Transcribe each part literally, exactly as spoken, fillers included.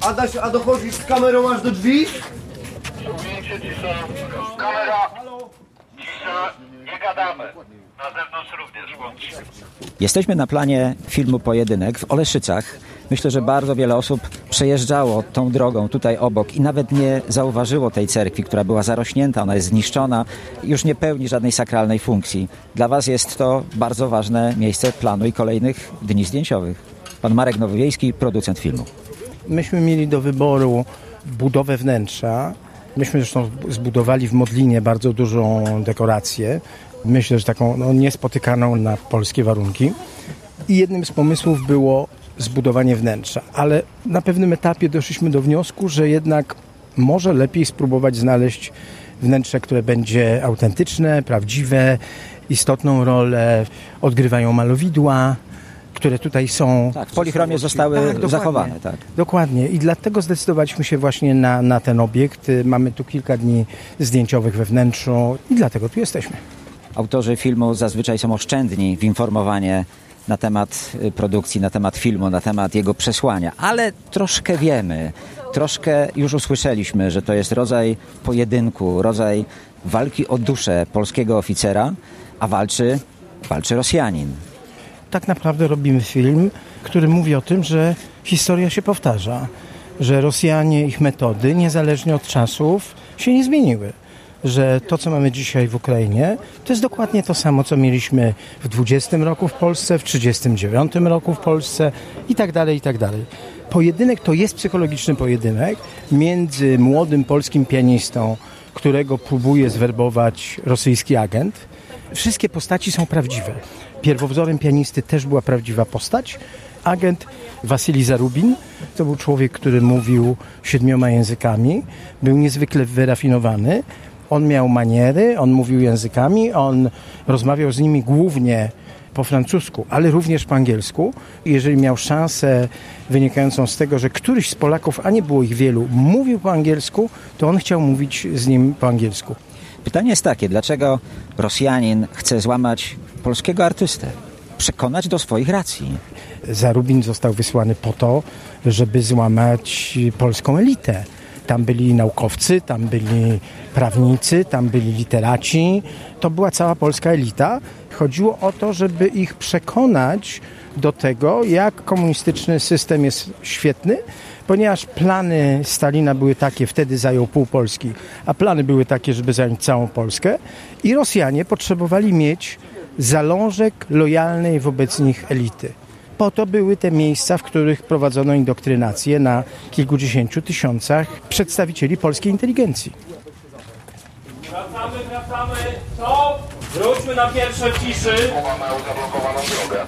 Adaś, a dochodzisz z kamerą aż do drzwi? Ujęcie, cisza. Kamera. Cisza. Nie gadamy. Na zewnątrz również bądź. Jesteśmy na planie filmu Pojedynek w Oleszycach. Myślę, że bardzo wiele osób przejeżdżało tą drogą tutaj obok i nawet nie zauważyło tej cerkwi, która była zarośnięta, ona jest zniszczona, już nie pełni żadnej sakralnej funkcji. Dla Was jest to bardzo ważne miejsce planu i kolejnych dni zdjęciowych. Pan Marek Nowowiejski, producent filmu. Myśmy mieli do wyboru budowę wnętrza. Myśmy zresztą zbudowali w Modlinie bardzo dużą dekorację. Myślę, że taką no, niespotykaną na polskie warunki. I jednym z pomysłów było zbudowanie wnętrza. Ale na pewnym etapie doszliśmy do wniosku, że jednak może lepiej spróbować znaleźć wnętrze, które będzie autentyczne, prawdziwe, istotną rolę odgrywają malowidła, które tutaj są. Tak, w polichromie zostały tak, zachowane. Tak. Dokładnie. I dlatego zdecydowaliśmy się właśnie na, na ten obiekt. Mamy tu kilka dni zdjęciowych we wnętrzu i dlatego tu jesteśmy. Autorzy filmu zazwyczaj są oszczędni w informowanie na temat produkcji, na temat filmu, na temat jego przesłania, ale troszkę wiemy, troszkę już usłyszeliśmy, że to jest rodzaj pojedynku, rodzaj walki o duszę polskiego oficera, a walczy, walczy Rosjanin. Tak naprawdę robimy film, który mówi o tym, że historia się powtarza, że Rosjanie, ich metody, niezależnie od czasów, się nie zmieniły. Że to, co mamy dzisiaj w Ukrainie, to jest dokładnie to samo, co mieliśmy w dwudziestym roku w Polsce, w trzydziestym dziewiątym roku w Polsce i tak dalej, i tak dalej. Pojedynek to jest psychologiczny pojedynek między młodym polskim pianistą, którego próbuje zwerbować rosyjski agent. Wszystkie postaci są prawdziwe. Pierwowzorem pianisty też była prawdziwa postać. Agent Wasilij Zarubin to był człowiek, który mówił siedmioma językami, był niezwykle wyrafinowany. On miał maniery, on mówił językami, on rozmawiał z nimi głównie po francusku, ale również po angielsku. Jeżeli miał szansę wynikającą z tego, że któryś z Polaków, a nie było ich wielu, mówił po angielsku, to on chciał mówić z nim po angielsku. Pytanie jest takie, dlaczego Rosjanin chce złamać polskiego artystę? Przekonać do swoich racji. Zarubin został wysłany po to, żeby złamać polską elitę. Tam byli naukowcy, tam byli prawnicy, tam byli literaci. To była cała polska elita. Chodziło o to, żeby ich przekonać do tego, jak komunistyczny system jest świetny, ponieważ plany Stalina były takie, wtedy zajął pół Polski, a plany były takie, żeby zająć całą Polskę i Rosjanie potrzebowali mieć zalążek lojalnej wobec nich elity. Po to były te miejsca, w których prowadzono indoktrynację na kilkudziesięciu tysiącach przedstawicieli polskiej inteligencji. Wracamy, wracamy. Stop! Wróćmy na pierwsze w ciszy. Mamy zablokowaną drogę.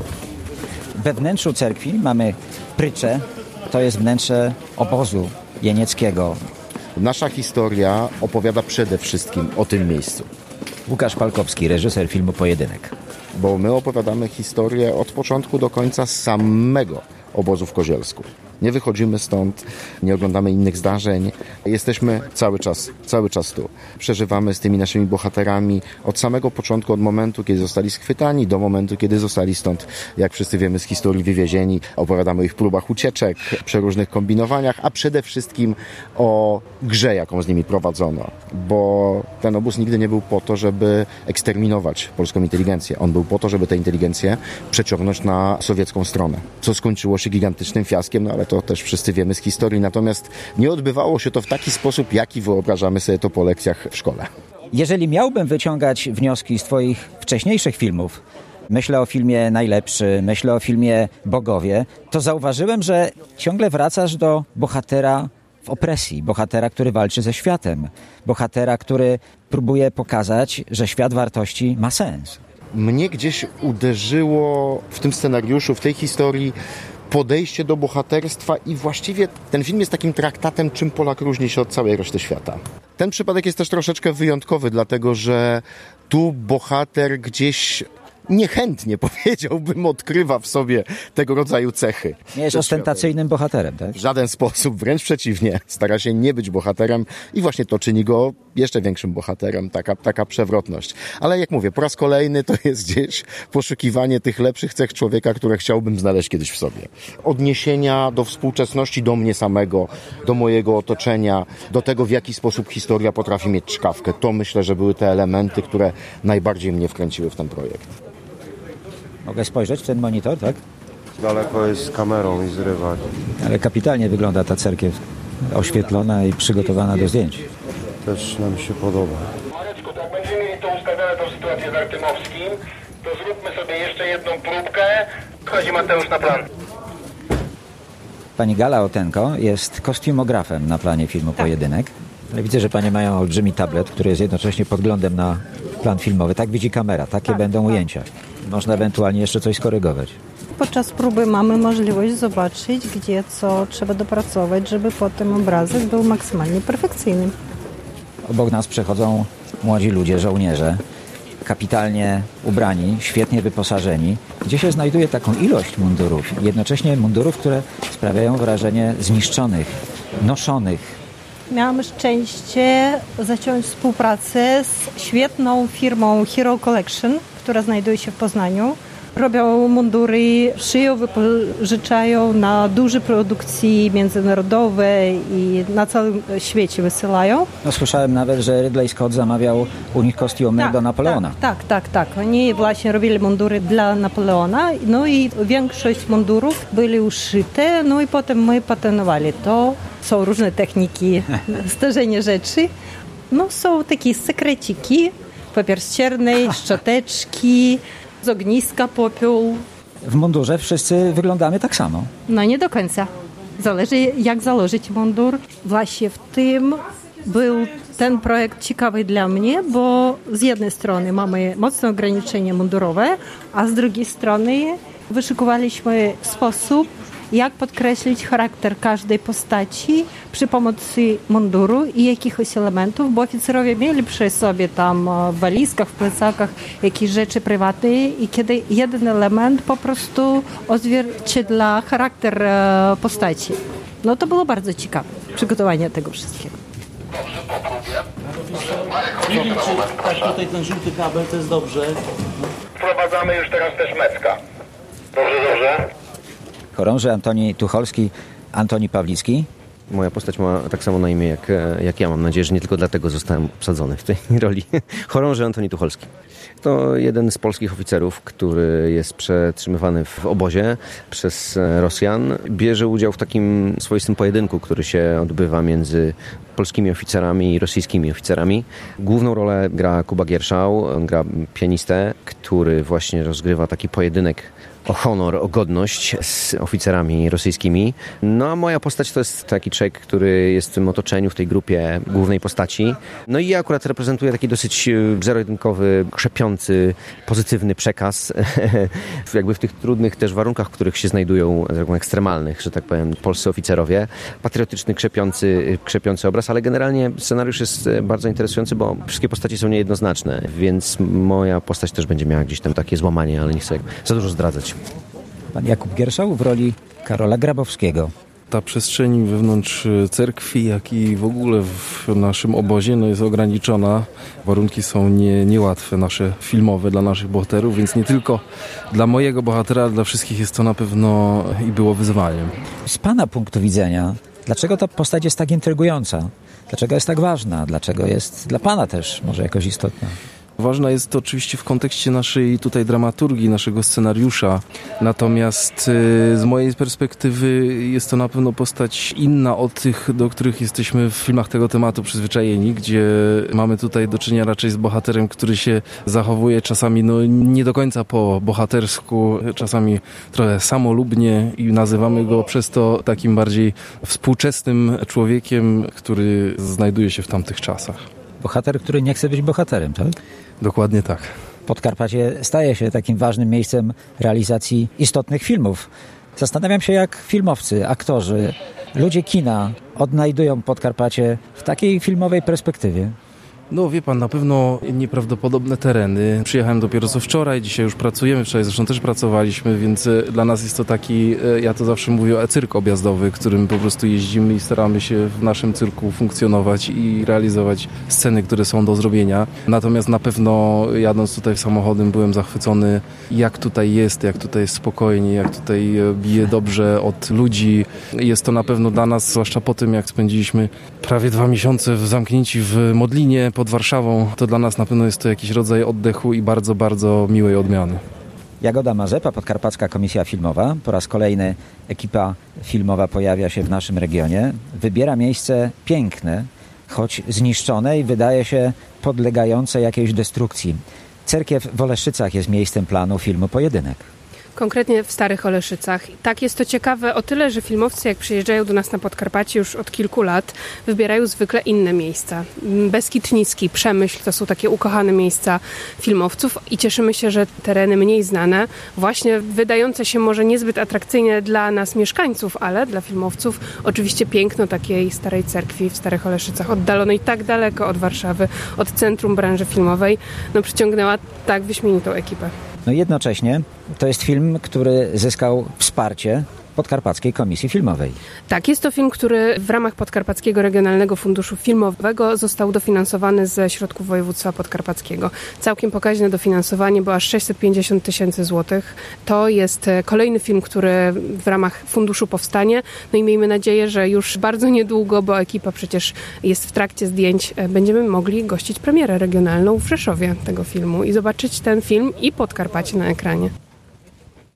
We wnętrzu cerkwi mamy pryczę, to jest wnętrze obozu jenieckiego. Nasza historia opowiada przede wszystkim o tym miejscu. Łukasz Palkowski, reżyser filmu Pojedynek. Bo my opowiadamy historię od początku do końca samego obozu w Kozielsku. Nie wychodzimy stąd, nie oglądamy innych zdarzeń. Jesteśmy cały czas, cały czas tu. Przeżywamy z tymi naszymi bohaterami od samego początku, od momentu, kiedy zostali schwytani, do momentu, kiedy zostali stąd, jak wszyscy wiemy z historii, wywiezieni. Opowiadamy o ich próbach ucieczek, przeróżnych kombinowaniach, a przede wszystkim o grze, jaką z nimi prowadzono. Bo ten obóz nigdy nie był po to, żeby eksterminować polską inteligencję. On był po to, żeby tę inteligencję przeciągnąć na sowiecką stronę. Co skończyło się gigantycznym fiaskiem, no ale to też wszyscy wiemy z historii. Natomiast nie odbywało się to w taki sposób, jaki wyobrażamy sobie to po lekcjach w szkole. Jeżeli miałbym wyciągać wnioski z Twoich wcześniejszych filmów, myślę o filmie Najlepszy, myślę o filmie Bogowie, to zauważyłem, że ciągle wracasz do bohatera w opresji, bohatera, który walczy ze światem, bohatera, który próbuje pokazać, że świat wartości ma sens. Mnie gdzieś uderzyło w tym scenariuszu, w tej historii podejście do bohaterstwa i właściwie ten film jest takim traktatem, czym Polak różni się od całej reszty świata. Ten przypadek jest też troszeczkę wyjątkowy, dlatego że tu bohater gdzieś niechętnie, powiedziałbym, odkrywa w sobie tego rodzaju cechy. Nie jest ostentacyjnym bohaterem, tak? W żaden sposób, wręcz przeciwnie. Stara się nie być bohaterem i właśnie to czyni go jeszcze większym bohaterem, taka, taka przewrotność. Ale jak mówię, po raz kolejny to jest gdzieś poszukiwanie tych lepszych cech człowieka, które chciałbym znaleźć kiedyś w sobie. Odniesienia do współczesności, do mnie samego, do mojego otoczenia, do tego, w jaki sposób historia potrafi mieć czkawkę. To myślę, że były te elementy, które najbardziej mnie wkręciły w ten projekt. Mogę spojrzeć w ten monitor, tak? Daleko jest z kamerą i zrywać. Ale kapitalnie wygląda ta cerkiew, oświetlona i przygotowana do zdjęć. Też nam się podoba. Mareczku, tak będziemy mieli to ustawione, tą sytuację z Artymowskim, to zróbmy sobie jeszcze jedną próbkę. Wchodzi Mateusz na plan. Pani Gala Otenko jest kostiumografem na planie filmu Pojedynek. Ale widzę, że panie mają olbrzymi tablet, który jest jednocześnie podglądem na plan filmowy. Tak widzi kamera, takie tak, będą tak. ujęcia. Można ewentualnie jeszcze coś skorygować. Podczas próby mamy możliwość zobaczyć, gdzie co trzeba dopracować, żeby potem obrazek był maksymalnie perfekcyjny. Obok nas przechodzą młodzi ludzie, żołnierze, kapitalnie ubrani, świetnie wyposażeni, gdzie się znajduje taką ilość mundurów, jednocześnie mundurów, które sprawiają wrażenie zniszczonych, noszonych. Miałam szczęście zacząć współpracę z świetną firmą Hero Collection, która znajduje się w Poznaniu. Robią mundury, szyją, wypożyczają na duże produkcji międzynarodowe i na całym świecie wysyłają. No, słyszałem nawet, że Ridley Scott zamawiał u nich kostiumy tak, do Napoleona. Tak, tak, tak, tak. Oni właśnie robili mundury dla Napoleona, no i większość mundurów byli uszyte, no i potem my patentowali to. Są różne techniki starzenia rzeczy. No są takie sekreciki, papier ścierny, szczoteczki, z ogniska popiół. W mundurze wszyscy wyglądamy tak samo. No nie do końca. Zależy jak założyć mundur. Właśnie w tym był ten projekt ciekawy dla mnie, bo z jednej strony mamy mocne ograniczenie mundurowe, a z drugiej strony wyszukowaliśmy sposób, jak podkreślić charakter każdej postaci przy pomocy munduru i jakichś elementów, bo oficerowie mieli przy sobie tam w walizkach, w plecakach jakieś rzeczy prywatne i kiedy jeden element po prostu odzwierciedla charakter postaci. No to było bardzo ciekawe, przygotowanie tego wszystkiego. Nie wiem, czy tak tutaj ten żółty kabel to jest dobrze. Wprowadzamy już teraz też Mecka. Dobrze, dobrze. Chorąży Antoni Tucholski, Antoni Pawlicki. Moja postać ma tak samo na imię jak, jak ja. Mam nadzieję, że nie tylko dlatego zostałem obsadzony w tej roli. Chorąży Antoni Tucholski. To jeden z polskich oficerów, który jest przetrzymywany w obozie przez Rosjan. Bierze udział w takim swoistym pojedynku, który się odbywa między polskimi oficerami i rosyjskimi oficerami. Główną rolę gra Kuba Gierszał, gra pianistę, który właśnie rozgrywa taki pojedynek o honor, o godność z oficerami rosyjskimi. No a moja postać to jest taki człowiek, który jest w tym otoczeniu, w tej grupie głównej postaci. No i ja akurat reprezentuję taki dosyć zero-jedynkowy, krzepiący, pozytywny przekaz jakby w tych trudnych też warunkach, w których się znajdują, ekstremalnych, że tak powiem, polscy oficerowie. Patriotyczny, krzepiący, krzepiący obraz, ale generalnie scenariusz jest bardzo interesujący, bo wszystkie postacie są niejednoznaczne, więc moja postać też będzie miała gdzieś tam takie złamanie, ale nie chcę za dużo zdradzać. Pan Jakub Gierszał w roli Karola Grabowskiego. Ta przestrzeń wewnątrz cerkwi, jak i w ogóle w naszym obozie no jest ograniczona. Warunki są nie, niełatwe, nasze filmowe dla naszych bohaterów, więc nie tylko dla mojego bohatera, ale dla wszystkich jest to na pewno i było wyzwaniem. Z pana punktu widzenia, dlaczego ta postać jest tak intrygująca? Dlaczego jest tak ważna? Dlaczego jest dla pana też może jakoś istotna? Ważna jest to oczywiście w kontekście naszej tutaj dramaturgii, naszego scenariusza. Natomiast z mojej perspektywy jest to na pewno postać inna od tych, do których jesteśmy w filmach tego tematu przyzwyczajeni, gdzie mamy tutaj do czynienia raczej z bohaterem, który się zachowuje czasami no, nie do końca po bohatersku, czasami trochę samolubnie i nazywamy go przez to takim bardziej współczesnym człowiekiem, który znajduje się w tamtych czasach. Bohater, który nie chce być bohaterem, tak? Dokładnie tak. Podkarpacie staje się takim ważnym miejscem realizacji istotnych filmów. Zastanawiam się, jak filmowcy, aktorzy, ludzie kina odnajdują Podkarpacie w takiej filmowej perspektywie. No wie pan, na pewno nieprawdopodobne tereny. Przyjechałem dopiero co wczoraj, dzisiaj już pracujemy, wczoraj zresztą też pracowaliśmy, więc dla nas jest to taki, ja to zawsze mówię, cyrk objazdowy, którym po prostu jeździmy i staramy się w naszym cyrku funkcjonować i realizować sceny, które są do zrobienia. Natomiast na pewno jadąc tutaj samochodem byłem zachwycony, jak tutaj jest, jak tutaj jest spokojnie, jak tutaj bije dobrze od ludzi. Jest to na pewno dla nas, zwłaszcza po tym, jak spędziliśmy prawie dwa miesiące w zamknięci w Modlinie pod Warszawą, to dla nas na pewno jest to jakiś rodzaj oddechu i bardzo, bardzo miłej odmiany. Jagoda Mazepa, Podkarpacka Komisja Filmowa. Po raz kolejny ekipa filmowa pojawia się w naszym regionie. Wybiera miejsce piękne, choć zniszczone i wydaje się podlegające jakiejś destrukcji. Cerkiew w Oleszycach jest miejscem planu filmu Pojedynek. Konkretnie w Starych Oleszycach. Tak, jest to ciekawe o tyle, że filmowcy, jak przyjeżdżają do nas na Podkarpacie już od kilku lat, wybierają zwykle inne miejsca. Beskid Niski, Przemyśl to są takie ukochane miejsca filmowców i cieszymy się, że tereny mniej znane, właśnie wydające się może niezbyt atrakcyjne dla nas mieszkańców, ale dla filmowców oczywiście piękno takiej starej cerkwi w Starych Oleszycach, oddalonej tak daleko od Warszawy, od centrum branży filmowej, no przyciągnęła tak wyśmienitą ekipę. No jednocześnie to jest film, który zyskał wsparcie Podkarpackiej Komisji Filmowej. Tak, jest to film, który w ramach Podkarpackiego Regionalnego Funduszu Filmowego został dofinansowany ze środków województwa podkarpackiego. Całkiem pokaźne dofinansowanie, bo aż sześćset pięćdziesiąt tysięcy złotych. To jest kolejny film, który w ramach funduszu powstanie. No i miejmy nadzieję, że już bardzo niedługo, bo ekipa przecież jest w trakcie zdjęć, będziemy mogli gościć premierę regionalną w Rzeszowie tego filmu i zobaczyć ten film i Podkarpacie na ekranie.